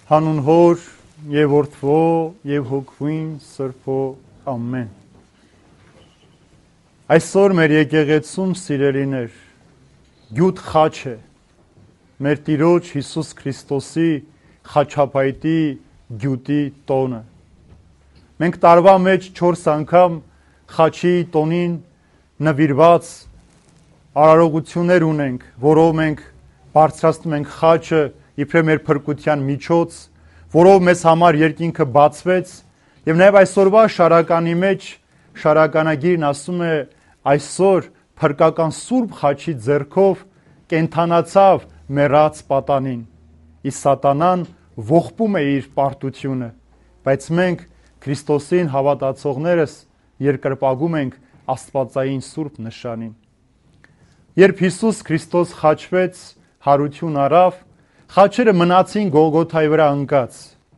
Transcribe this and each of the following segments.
Հանուն Հոր եւ Որդվո եւ Հոգվին Սրբո ամեն։ Այսօր մեր եկեղեցում սիրելիներ գյուտ խաչ է մեր Տիրոջ Հիսուս Քրիստոսի խաչապայտի գյուտի տոնը։ Մենք տարվա մեջ 4 անգամ խաչի տոնին նվիրված արարողություններ ունենք, որով մենք բարձրացնում ենք խաչը իբրև մեր փրկության միջոց, որով մեզ համար երկինքը բացվեց, եւ նաեւ այսօրվա շարականի մեջ շարականագիրն ասում է այսօր փրկական սուրբ խաչի ձեռքով կենթանացավ մեռած պատանին, իսկ սատանան ողբում է իր պարտությունը, բայց մենք Քրիստոսին հավատացողներս երկրպագում ենք Աստվածային սուրբ նշանին։ Երբ Հիսուս Քրիստոս խաչվեց, հարություն առավ, խաչերը մնացին Գողգոթայի վրա ընկած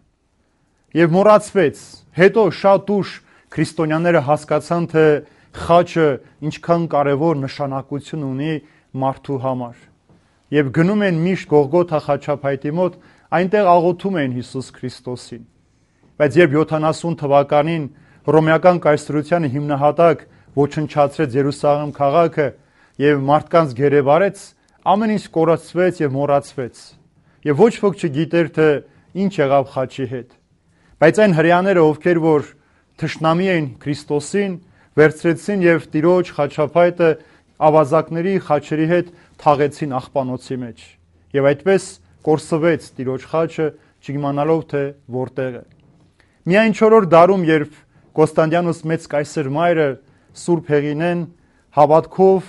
եւ մոռացվեց։ Հետո շատ ուշ քրիստոնյաները հասկացան, թե խաչը ինչքան կարևոր նշանակություն ունի մարդու համար։ Եվ գնում են միշտ Գողգոթա խաչապայտի մոտ, այնտեղ աղոթում են Հիսուս Քրիստոսին։ Բայց երբ 70 թվականին Հռոմեական կայսրությանը հիմնահատակ ոչնչացրեց Երուսաղեմ քաղաքը եւ մարդկանց գերեվարեց, ամեն ինչ կորացվեց եւ մոռացվեց։ Եվ ոչ ոք չգիտեր, թե ինչ եղավ խաչի հետ։ Բայց այն հրեաները, ովքեր որ թշնամի էին Քրիստոսին, վերցրեցին եւ Տիրոջ խաչապայտը ավազակների խաչերի հետ թաղեցին աղբանոցի մեջ։ Եվ այդպես կորսվեց Տիրոջ խաչը, չիմանալով թե որտեղ է։ Միայն 4-րդ դարում, երբ Կոստանդիանոս մեծ կայսր մայրը Սուրբ Հեղինեն հավատքով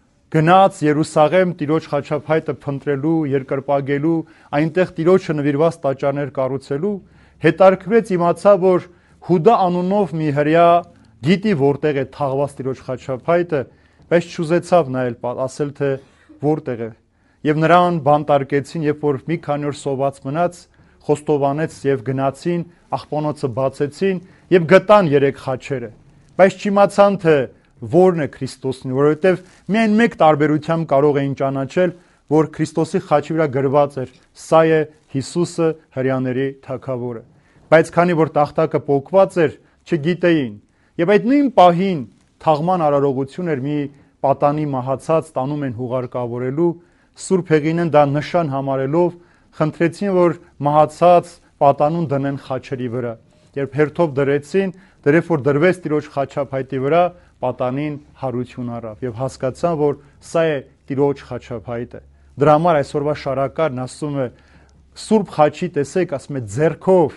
գնաց Երուսաղեմ Տիրոջ խաչապայտը փնտրելու, երկրպագելու, այնտեղ Տիրոջը նվիրված տաճարներ կառուցելու, հետարքվեց, իմացավ, որ Հուդա անունով մի հրեա գիտի որտեղ է թաղված Տիրոջ խաչապայտը, բայց չուզեցավ նայել, ասել թե որտեղ է։ Եվ նրան բանտարկեցին, երբ որ մի քանի օր սոված մնաց, խոստովանեց եւ գնացին, աղբանոցը բացեցին եւ գտան 3 խաչերը։ Բայց չիմացան, թե որն է Քրիստոսն, որովհետև միայն մեկ տարբերությամբ կարող էին ճանաչել, որ Քրիստոսի խաչի վրա գրված էր. սա է Հիսուսը, հրեաների թագավորը։ Բայց քանի որ տախտակը պոկված էր, չգիտեին։ Եվ այդ նույն պահին թաղման արարողություն էր, մի պատանի մահացած տանում են հուղարկավորելու, Սուրբ Հեղինեն դա նշան համարելով խնդրեցին, որ մահացած պատանուն դնեն խաչերի վրա։ Երբ հերթով դրեցին, դեռ որ դրվեց Տիրոջ խաչապայտի վրա, պատանին հարություն առավ եւ հասկացան, որ սա է Տիրոջ խաչապայտը։ Դրա համար այսօրվա շարակարն ասում է Սուրբ խաչի տեսեք, ասում է ձեռքով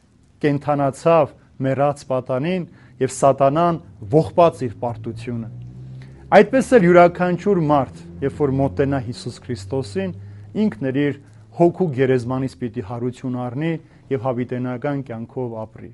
կենթանացավ մեռած պատանին եւ սատանան ողբաց իր պարտությունը։ Այդպես էլ յուրաքանչյուր մարդ, երբ որ մոտենա Հիսուս Քրիստոսին, ինքն իր հոգու գերեզմանից պիտի հարություն առնի եւ հավիտենական կյանքով ապրի։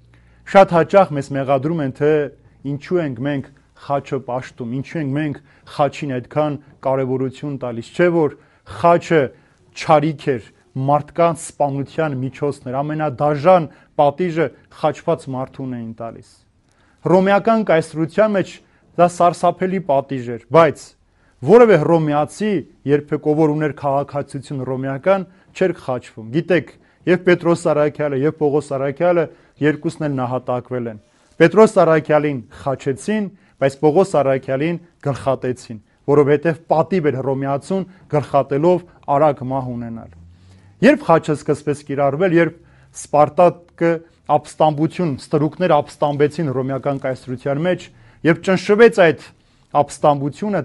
Շատ հաճախ մեզ մեղադրում են, թե ինչու ենք մենք խաչը պաշտում, ինչու ենք մենք խաչին այդքան կարևորություն տալիս, չէ՞ որ խաչը չարիք էր, մարդկանց սպանության միջոցն էր, ամենադաժան պատիժը խաչված մարդուն էին տալիս։ Հռոմեական կայսրության մեջ դա սարսափելի պատիժ էր, բայց որևէ հռոմեացի, երբեք ով ուներ քաղաքացիություն հռոմեական, չէր խաչվում։ Գիտեք, եւ Պետրոս Արաքյալը եւ Պողոս Արաքյալը երկուսն էլ նահատակվել են։ Պետրոս Արաքյալին խաչեցին, բայց Պողոս Արաքյալին գլխատեցին, որովհետև պատիվ էր հռոմեացուն գլխատելով արագ մահ ունենալ։ Երբ խաչը սկսվեց կիրառվել, երբ Սպարտակը ապստամբություն, ստրուկներ ապստամբեցին հռոմեական կայսրության մեջ, երբ ճնշվեց այդ ապստամբությունը,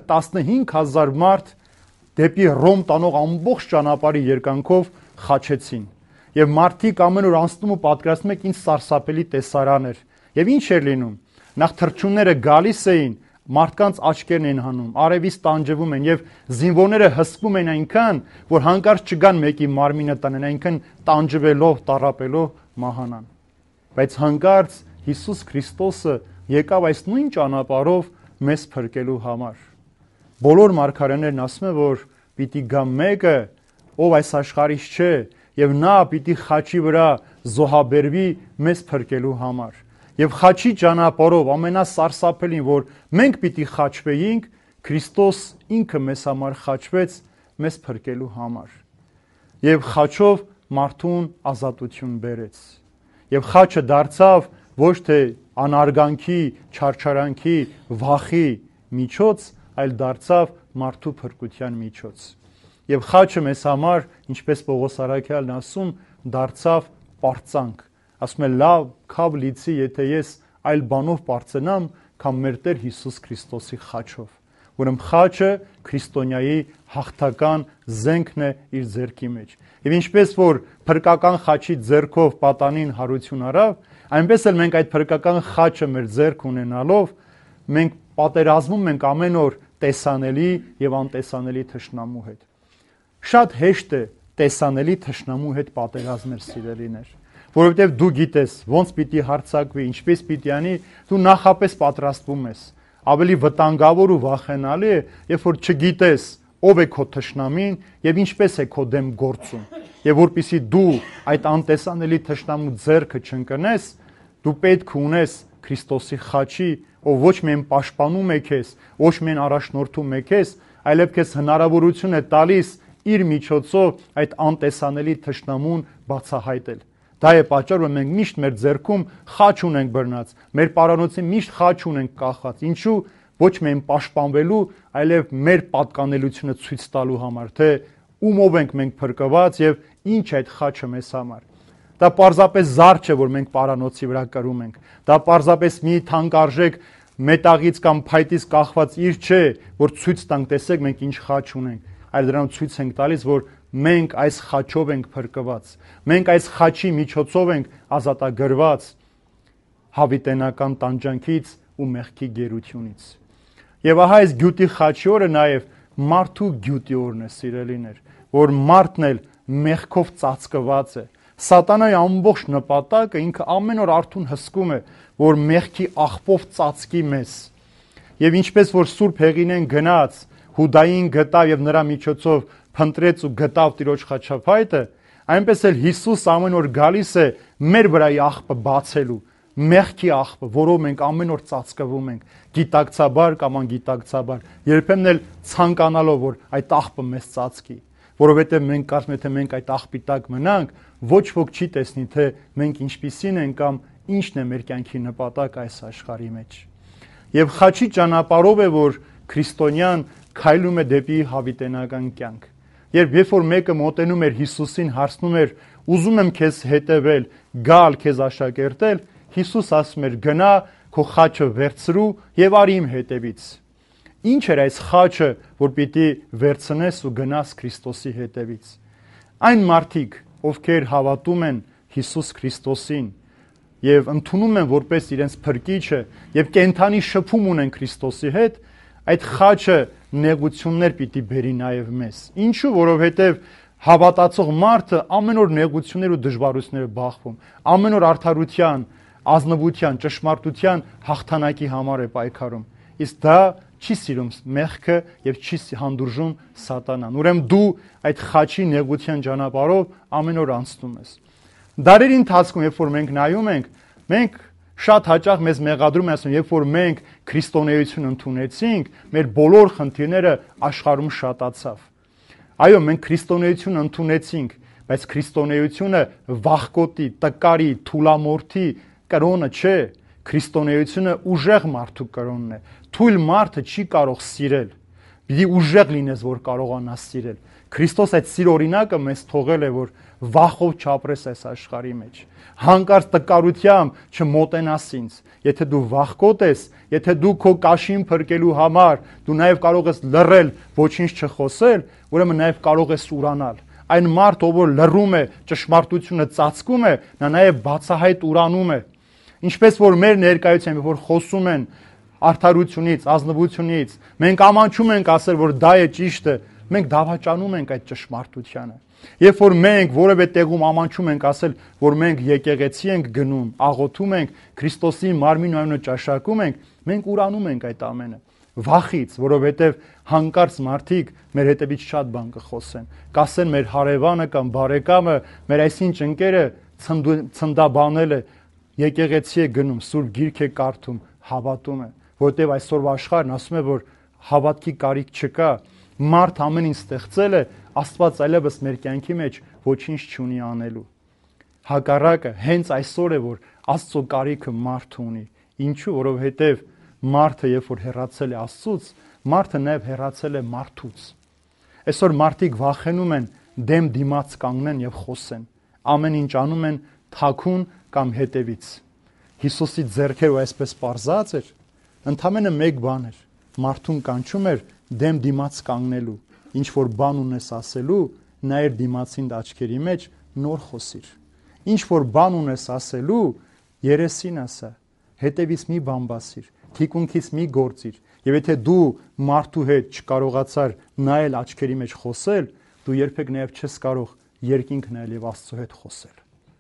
15000 մարդ դեպի Ռոմ տանող ամբողջ ճանապարհի երկանքով խաչեցին։ Եվ մարդիկ ամեն օր անցնում ու պատկերացնում եք ինչ սարսափելի տեսարան էր։ Եվ ինչ էր լինում։ Նախ թռչունները գալիս էին, մարդկանց աչքերն են հանում, արևից տանջվում են եւ զինվորները հսկվում են այնքան, որ հանկարծ չգան մեկի մարմինը տնեն, այնքան տանջվելով, տառապելով մահանան։ Բայց հանկարծ Հիսուս Քրիստոսը եկավ այս նույն ճանապարհով մեզ փրկելու համար։ Բոլոր մարգարեներն ասում են, որ պիտի գա մեկը, ով այս աշխարհից չէ, եւ նա պիտի խաչի վրա զոհաբերվի մեզ փրկելու համար։ Եվ խաչի ճանապարհով ամենասարսափելին, որ մենք պիտի խաչվեինք, Քրիստոս ինքը մեզ համար խաչվեց մեզ փրկելու համար։ Եվ խաչով մարդուն ազատություն բերեց։ Եվ խաչը դարձավ ոչ թե անարգանքի, չարչարանքի, վախի միջոց, այլ դարձավ մարդու փրկության միջոց։ Եվ խաչը մեզ համար, ինչպես Պողոս առաքյալն ասում, դարձավ պարծանք։ Ասում է լավ քավ լիցի, եթե ես այլ բանով պարծենամ, քան մեր Տեր Հիսուս Քրիստոսի խաչով։ Ուրեմն խաչը քրիստոնյայի հաղթական զենքն է իր ձեռքի մեջ։ Եվ ինչպես որ փրկական խաչի ձեռքով պատանին հարություն արավ, այնպես էլ մենք այդ փրկական խաչը մեր ձեռք ունենալով մենք պատերազմում ենք ամեն օր տեսանելի եւ անտեսանելի թշնամու հետ։ Շատ հեշտ է տեսանելի թշնամու հետ պատերազմել, սիրելիներ, որովհետեւ դու գիտես ոնց պիտի հարձակվի, ինչպես պիտի անի, դու նախապես պատրաստվում ես։ Ավելի վտանգավոր ու վախենալի է, երբ որ չգիտես ով է քո թշնամին եւ ինչպես է քո դեմ գործում։ Եվ որpիսի դու այդ անտեսանելի թշնամու ձեռքը չընկնես, դու պետք ունես Քրիստոսի խաչի, ով ոչ միայն պաշտպանում է քեզ, ոչ միայն առաջնորդում է քեզ, այլև քեզ հնարավորություն է տալիս իր միջոցով այդ անտեսանելի թշնամուն բացահայտել։ Դա է պատճառը, որ մենք միշտ մեր ձեռքում խաչ ունենք բռնած, մեր պարանոցին միշտ խաչ ունենք կախած։ Ինչու՞, ոչ միայն պաշտպանվելու, այլև մեր պատկանելությունը ցույց տալու համար, թե ումով ենք մենք փրկված եւ ինչ է այդ խաչը մեզ համար։ Դա պարզապես զար չէ, որ մենք պարանոցի վրա կրում ենք։ Դա պարզապես մի թանկարժեք մետաղից կամ փայտից կախված իր չէ, որ ցույց տանք, տեսեք մենք ինչ խաչ ունենք, այլ դրանով ցույց ենք տալիս, որ մենք այս խաչով ենք փրկված։ Մենք այս խաչի միջոցով ենք ազատագրված հավիտենական տանջանքից ու մեղքի գերությունից։ Եվ ահա այս գյուտի խաչի օրը նաև մարդու գյուտի օրն է, սիրելիներ, որ մարդն էլ մեղքով ծածկված է։ Սատանայի ամբողջ նպատակը ինքը ամեն օր արթուն հսկում է, որ մեղքի աղբով ծածկի մեզ։ Եվ ինչպես որ Սուրբ Հեղինեն գնաց, Հուդային գտավ եւ նրա միջոցով փնտրեց ու գտավ Տիրոջ խաչափայտը, այնպես էլ Հիսուս ամեն օր գալիս է մեր վրայի աղբը բացելու, մեղքի աղբը, որով մենք ամեն օր ծածկվում ենք, գիտակցաբար կամ անգիտակցաբար, երբեմն էլ ցանկանալով, որ այդ աղբը մեզ ծածկի, որովհետեւ մենք կարծում ենք, թե մենք այդ աղբի տակ մնանք, ոչ ոք չի տեսնի, թե մենք ինչպիսին ենք կամ ինչն է մեր կյանքի նպատակը այս աշխարհի մեջ։ Եվ խաչի ճանապարհով է, որ քրիստոնյան քայլում է դեպի հավիտենական կյանք։ Երբ որ մեկը մոտենում էր Հիսուսին, հարցնում էր. «Ուզում եմ քեզ հետևել, գալ քեզ աշակերտել», Հիսուս ասում էր. «Գնա, քո խաչը վերցրու եւ արի իմ հետևից»։ Ինչ էր այս խաչը, որ պիտի վերցնես ու գնաս Քրիստոսի հետևից։ Այն մարդիկ, ովքեր հավատում են Հիսուս Քրիստոսին եւ ընդունում են որպես իրենց փրկիչը եւ կենթանի շփում ունեն Քրիստոսի հետ, այդ խաչը նեղություններ պիտի բերի նաև մեզ։ Ինչու՞, որովհետև հավատացող մարդը ամեն օր նեղություններ ու դժվարություններ բախվում, ամեն օր արդարության, ազնվության, ճշմարտության հաղթանակի համար է պայքարում։ Իսկ դա չի սիրում մեղքը եւ չի հանդուրժում սատանան։ Ուրեմն դու այդ խաչի նեղության ճանապարհով ամեն օր անցնում ես։ Դարերի ընթացքում, երբ որ մենք նայում ենք, մենք շատ հաճախ մեզ մեղադրում են, ասում, երբ որ մենք քրիստոնեություն ընդունեցինք, մեր բոլոր խնդիրները աշխարհում շատացավ։ Այո, մենք քրիստոնեություն ընդունեցինք, բայց քրիստոնեությունը վախկոտի, տկարի, թուլամորթի կրոնը չէ։ Քրիստոնեությունը ուժեղ մարդու կրոնն է։ Թույլ մարդը չի կարող սիրել։ Պիտի ուժեղ լինես, որ կարողանաս սիրել։ Քրիստոս այդ սիր օրինակը մեզ թողել է, որ վախով չապրես այս աշխարհի մեջ։ Հանկարծ տկարությամբ չմոտենաս ինձ։ Եթե դու վախկոտ ես, եթե դու քո կաշին փրկելու համար դու նաև կարող ես լռել, ոչինչ չխոսել, ուրեմն նաև կարող ես ուրանալ։ Այն մարդ, ով որ լռում է, ճշմարտությունը ծածկում է, նա նաև բացահայտ ուրանում է։ Ինչպես որ մեր ներկայությամբ, որ խոսում են արդարությունից, ազնվությունից, մենք ամաչում ենք ասել, որ դա է ճիշտը, մենք դավաճանում ենք այդ ճշմարտությանը։ Երբ որ մենք որևէ տեղում ամանչում ենք ասել, որ մենք եկեղեցի ենք գնում, աղոթում ենք, Քրիստոսի մարմին ու անունը ճաշակում ենք, մենք ուրանում ենք այդ ամենը։ Վախից, որովհետև հանկարծ մարդիկ մեր հետևից շատ բան կխոսեն, կասեն մեր հարևանը կամ բարեկամը, մեր այսինչ ընկերը ցնդաբանել է, եկեղեցի է գնում, սուրբ գիրք է կարդում, հավատում է, որովհետև այսօրվա աշխարհն ասում է, որ հավատքի կարիք չկա, մարդ ամեն ինչ ստեղծել է, Աստված այլևս մեր կյանքի մեջ ոչինչ չունի անելու։ Հակառակը հենց այսօր է, որ Աստծո կարիքը մարդը ունի։ Ինչու? Որովհետև մարդը, երբ որ հեռացել է Աստծուց, մարդը նաև հեռացել է մարդուց։ Այսօր մարդիկ վախենում են դեմ դիմաց կանգնեն եւ խոսեն։ Ամեն ինչ անում են թաքուն կամ հետևից։ Հիսուսի ձեռքերը այսպես պարզած էր, ընդամենը մեկ բան էր։ Մարդուն կանչում էր դեմ դիմաց կանգնելու։ Ինչ որ բան ունես ասելու, նայր դիմացին աչքերի մեջ, նոր խոսիր։ Ինչ որ բան ունես ասելու, երեսին ասա, հետևից մի բամբասիր, թիկունքից մի գործիր։ Եվ եթե դու մարդու հետ չկարողացար նայել աչքերի մեջ խոսել, դու երբեք նաև չես կարող երկինք նայել եւ Աստծո հետ խոսել։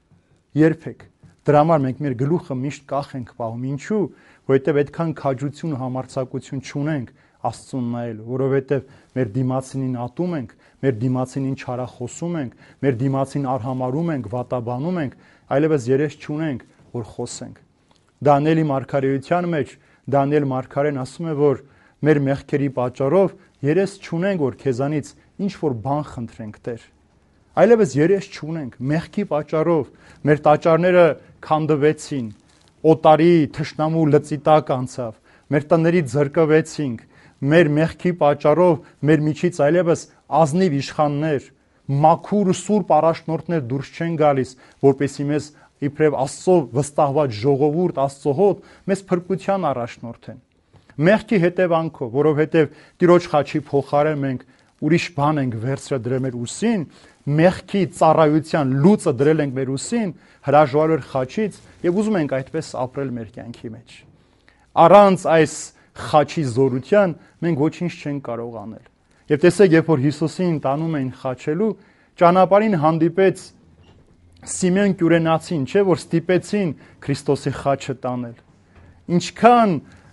Երբեք։ Դրա համար մենք մեր գլուխը միշտ կախ ենք պահում։ Ինչու? Որովհետև այդքան քաջություն ու համարձակություն չունենք Աստծուն նայելու, որովհետև մեր դիմացինին ատում ենք, մեր դիմացինին չարախոսում ենք, մեր դիմացին արհամարում ենք, վատաբանում ենք, այլևս երես չունենք, որ խոսենք։ Դանիելի մարգարեության մեջ Դանիել մարգարեն ասում է, որ մեր մեղքերի պատճառով երես չունենք, որ քեզանից ինչ որ բան խնդրենք, Տեր։ Այլևս երես չունենք, մեղքի պատճառով մեր տաճարները քանդվեցին, օտարի թշնամու լծի տակ անցավ, մեր տներից զրկվեցինք, մեր մեղքի պատճառով մեր միջից այլևս ազնիվ իշխաններ, մաքուր ու սուրբ առաջնորդներ դուրս չեն գալիս, որպեսզի մեզ իբրև Աստծո վստահված ժողովուրդ, Աստծո հոտ մեզ փրկության առաջնորդեն։ Մեղքի հետևանքով, որովհետև Տիրոջ խաչի փոխարեն մենք ուրիշ բան ենք վերցրել մեր ուսին, մեղքի ծառայության լուծը դրել ենք մեր ուսին, հրաժարվել խաչից եւ ուզում ենք այդպես ապրել մեր կյանքի մեջ։ Առանց այս խաչի զորության մենք ոչինչ չենք կարող անել։ Եվ տեսեք, երբ որ Հիսուսին տանում էին խաչելու, ճանապարհին հանդիպեց Սիմեոն Կյուրենացին, չէ՞ որ ստիպեցին Քրիստոսի խաչը տանել։ Ինչքան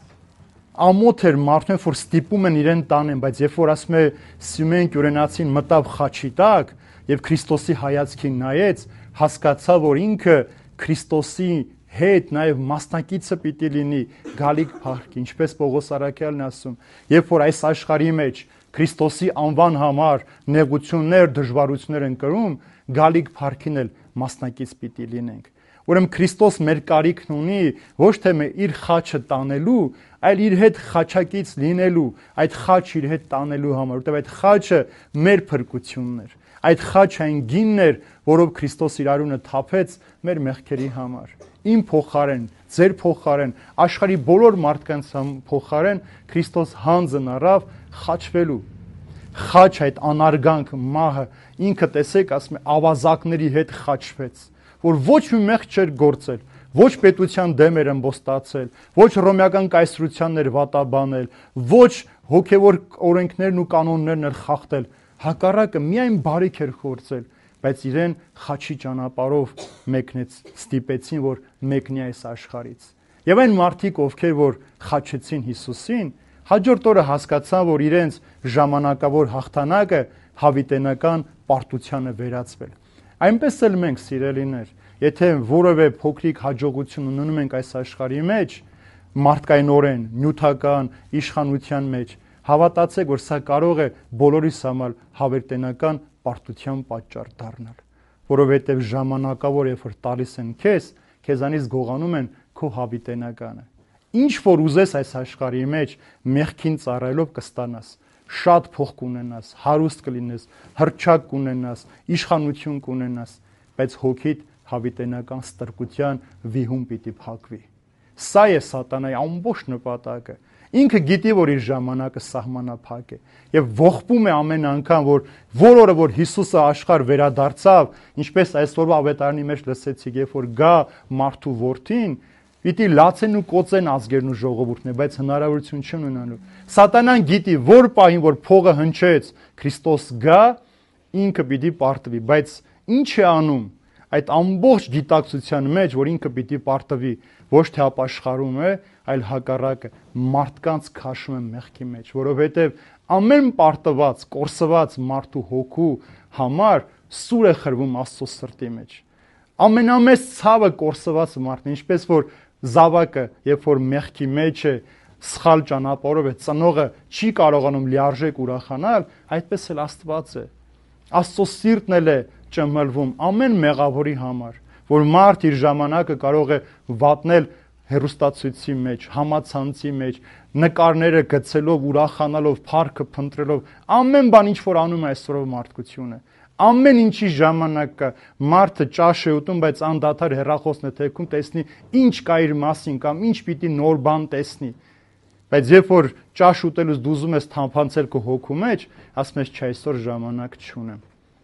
ամոթ էր մարդուն, որ ստիպում են իրեն տանեն, բայց երբ որ ասում է Սիմեոն Կյուրենացին մտավ խաչի տակ եւ Քրիստոսի հայացքին նայեց, հասկացավ, որ ինքը Քրիստոսի հետ նաև մասնակիցը պիտի լինի գալիք փառքի, ինչպես Պողոս Արաքյալն ասում, երբ որ այս աշխարհի մեջ Քրիստոսի անվան համար նեղություններ, դժվարություններ են կրում, գալիք փառքին էլ մասնակից պիտի լինենք։ Ուրեմն Քրիստոս մեր կարիքն ունի ոչ թե իր խաչը տանելու, այլ իր հետ խաչակից լինելու, այդ խաչը իր հետ տանելու համար, որտեղ այդ խաչը մեր փրկությունն էր։ Այդ խաչը այն գինն էր, որով Քրիստոս իր արյունը թափեց մեր մեղքերի համար։ Իմ փոխարեն, ձեր փոխարեն, աշխարհի բոլոր մարդկանց փոխարեն Քրիստոս հանձն առավ խաչվելու։ Խաչ այդ անարգանք մահը ինքը տեսեք, ասում է, ավազակների հետ խաչվեց, որ ոչ մի մեղք չէր գործել, ոչ պետության դեմ էր ըմբոստացել, ոչ հռոմեական կայսրությանն էր վատաբանել, ոչ հոգևոր օրենքներն ու կանոններն էր խախտել, հակառակը միայն բարիք էր գործել, բայց իրեն խաչի ճանապարհով մեկնեց, ստիպեցին, որ մեկնի այս աշխարհից։ Եվ այն մարդիկ, ովքեր որ խաչեցին Հիսուսին, հաջորդ օրը հասկացան, որ իրենց ժամանակավոր հաղթանակը հավիտենական պարտությանը վերածվել։ Այնպես էլ մենք, սիրելիներ, եթե որևէ փոքրիկ հաջողություն ունենում ենք այս աշխարհի մեջ, մարդկայնորեն, նյութական իշխանության մեջ, հավատացեք, որ սա կարող է բոլորիս համար հավիտենական պարտության պատճառ դառնալ, որովհետև ժամանակավոր երբ որ տալիս են քեզանից գողանում են քո հավիտենականը։ Ինչ որ ուզես այս աշխարհի մեջ մեղքին ծառայելով կստանաս, շատ փող կունենաս, հարուստ կլինես, հռչակ կունենաս, իշխանություն կունենաս, բայց հոգիդ հավիտենական ստրկության վիհում պիտի փակվի։ Սա է սատանայի ամբողջ նպատակը։ Ինքը գիտի, որ իր ժամանակը սահմանափակ է եւ ողբում է ամեն անգամ, որ օրը որ Հիսուսը աշխարհ վերադարձավ, ինչպես այսօրվա ավետարանի մեջ լսեցիք, երբ որ գա մարդու որդին, պիտի լացեն ու կոծեն ազգերն ու ժողովուրդները, բայց հնարավորություն չեն ունենալու։ Սատանան գիտի, որ պահին որ փողը հնչեց, Քրիստոս գա, ինքը պիտի պարտվի, բայց ինչ է անում այդ ամբողջ գիտակցության մեջ, որ ինքը պիտի պարտվի, ոչ թե ապաշխարում է, այլ հակառակը մարդկանց քաշում է մեղքի մեջ, որովհետև ամեն պարտված, կորսված մարդու հոգու համար սուր է խրվում Աստծո սրտի մեջ։ Ամենամեծ ցավը կորսված մարդն, ինչպես որ զավակը, երբ որ մեղքի մեջ է, սխալ ճանապարհով է, ծնողը չի կարողանում լիարժեք ուրախանալ, այդպես էլ Աստված է։ Աստծո սիրտն էլ է ճմլվում ամեն մեղավորի համար, որ մարդ իր ժամանակը կարող է վատնել հեռուստացույցի մեջ, համացանցի մեջ, նկարները գցելով, ուրախանալով, փառքը փնտրելով, ամեն բան ինչ որ անում է այսօրով մարդկությունը։ Ամեն ինչի ժամանակը մարդը ճաշ է ուտում, բայց անդադար հեռախոսն է թեքում, տեսնի ինչ կա իր մասին կամ ինչ պիտի նոր բան տեսնի։ Բայց երբ որ ճաշ ուտելուց դու ուզում ես թափանցել քո հոգու մեջ, ասում ես չէ, այսօր ժամանակ չունեմ։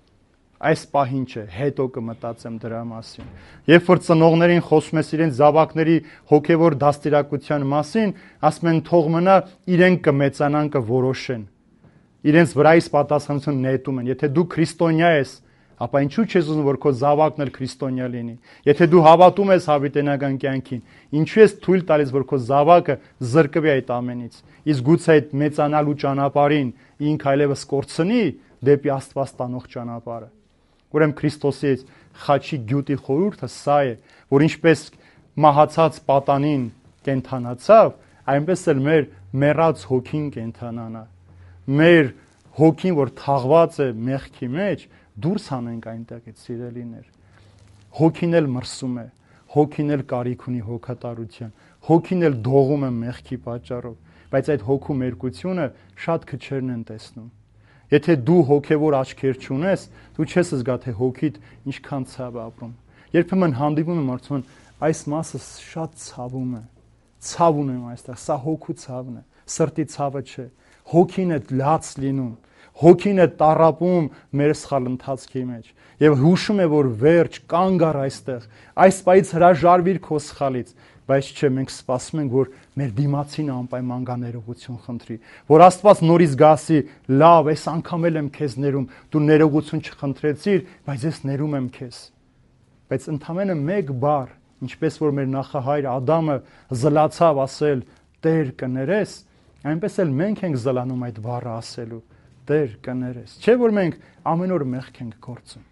Այս պահին չէ, հետո կմտածեմ դրա մասին։ Երբ որ ծնողներին խոսում ես իրենց զավակների հոգևոր դաստիարակության մասին, ասում են թող մնա իրենք կմեծանան, կորոշեն։ Իրենց վրայից պատասխանատվություն նետում են։ Եթե դու քրիստոնյա ես, ապա ինչու՞ չես ուզում, որ քո զավակն էլ քրիստոնյա լինի։ Եթե դու հավատում ես հավիտենական կյանքին, ինչու ես թույլ տալիս, որ քո զավակը զրկվի այդ ամենից։ Իսկ գուցե այդ մեծանալու ճանապարհին ինքը այլևս կորցնի դեպի Աստված տանող ճանապարհը։ Ուրեմն Քրիստոսի խաչի գյուտի խորհուրդը սա է, որ ինչպես մահացած պատանին կենթանացավ, այնպես էլ մեր մեռած հոգին կենթանանա։ Մեր հոգին, որ թաղված է մեղքի մեջ, դուրս հանենք այնտեղից, սիրելիներ։ Հոգին էլ մրսում է, հոգին էլ կարիք ունի հոգատարության, հոգին էլ դողում է մեղքի պատճառով, բայց այդ հոգու մերկությունը շատ քչերն են տեսնում։ Եթե դու հոգևոր աչքեր չունես, դու չես զգա, թե հոգիդ ինչքան ցավ է ապրում։ Երբեմն հանդիպում եմ մարդուն, այս մասը շատ ցավում է, ցավ ունեմ այստեղ, սա հոգու ցավն է, սրտի ցավը չէ, հոգին է լաց լինում, հոգին է տառապում մեր սխալ ընթացքի մեջ եւ հուշում է, որ վերջ կանգ առ այստեղ, այս պայից հրաժարվիր քո սխալից, բայց չէ, մենք սպասում ենք, որ մեր դիմացին անպայման գա ներողություն խնդրի, որ Աստված նորից գասի, լավ, այս անգամ էլ եմ քեզ ներում, դու ներողություն չխնդրեցիր, բայց ես ներում եմ քեզ։ Բայց ընդամենը մեկ բառ, ինչպես որ մեր նախահայր Ադամը զլացավ ասել Տեր կներես, այնպես էլ մենք ենք զլանում այդ բառը ասելու Տեր կներես։ Չէ՞ որ մենք ամեն օր մեղք ենք գործում։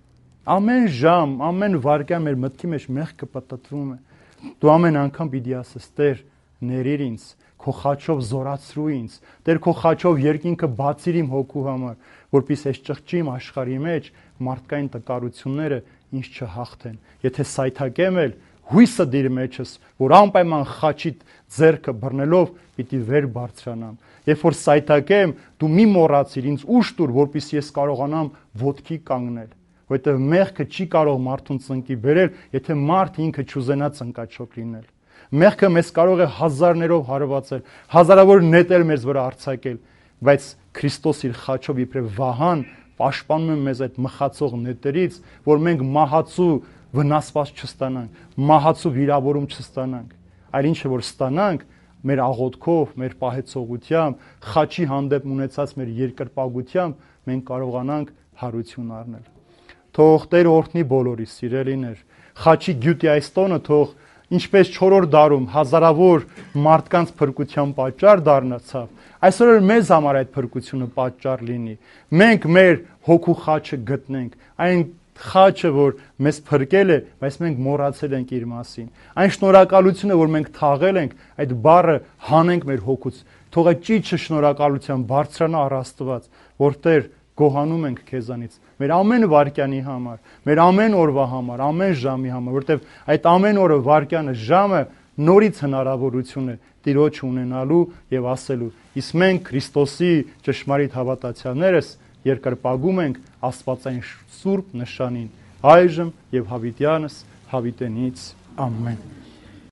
Ամեն ժամ, ամեն վայրկյան մեր մտքի մեջ մեղքը պատտվում է։ Դու ամեն անգամ պիտի ասես Տեր, ներիր ինձ, քո խաչով զորացրու ինձ, Տեր քո խաչով երկինքը բացիր իմ հոգու համար, որպեսզի այս ճղճիմ աշխարհի մեջ մարդկային տկարությունները ինձ չհաղթեն։ Եթե սայթակեմ էլ հույսը դիր մեջս, որ անպայման խաչիդ ձեռքը բռնելով պիտի վեր բարձրանամ։ Երբ որ սայթակեմ, դու մի մոռացիր ինձ ուշ տուր, որպեսզի ես կարողանամ ոտքի կանգնել։ Որովհետև մեղքը չի կարող մարդուն ծնկի բերել, եթե մարդ ինքը չուզենա ծնկաչոք լինել։ Մեղքը մեզ կարող է հազարներով հարվածել, հազարավոր նետեր մեզ վրա արձակել, բայց Քրիստոս իր խաչով իբրև վահան պաշտպանում է մեզ այդ մխացող նետերից, որ մենք մահացու վնասված չստանանք, մահացու վիրավորում չստանանք, այլ ինչը որ ստանանք մեր աղոթքով, մեր պահեցողությամբ, խաչի հանդեպ ունեցած մեր երկրպագությամբ մենք կարողանանք հարություն առնել։ Թող Տեր օրհնի բոլորիս, սիրելիներ, խաչի գյուտի այս տոնը թող ինչպես 4-րդ դարում հազարավոր մարդկանց փրկության պատճառ դառնացավ, այսօր էլ մեզ համար այդ փրկությունը պատճառ լինի։ Մենք մեր հոգու խաչը գտնենք, այն խաչը, որ մեզ փրկել է, բայց մենք մոռացել ենք իր մասին։ Այն շնորհակալությունը, որ մենք թաղել ենք, այդ բառը հանենք մեր հոգուց։ Թող այդ ճիճը շնորհակալության բարձրանա առ Աստված, որտեղ գոհանում ենք քեզանից մեր ամեն վարքյանի համար, մեր ամեն օրվա համար, ամեն ժամի համար, որտեղ այդ ամեն օրը վարքյանը ժամը նորից հնարավորություն է Տիրոջ ունենալու եւ ասելու։ Իսկ մենք Քրիստոսի ճշմարիտ հավատացյալներս երկրպագում ենք Աստվածային սուրբ նշանին, այժմ եւ հավիտյանս հավիտենից ամեն։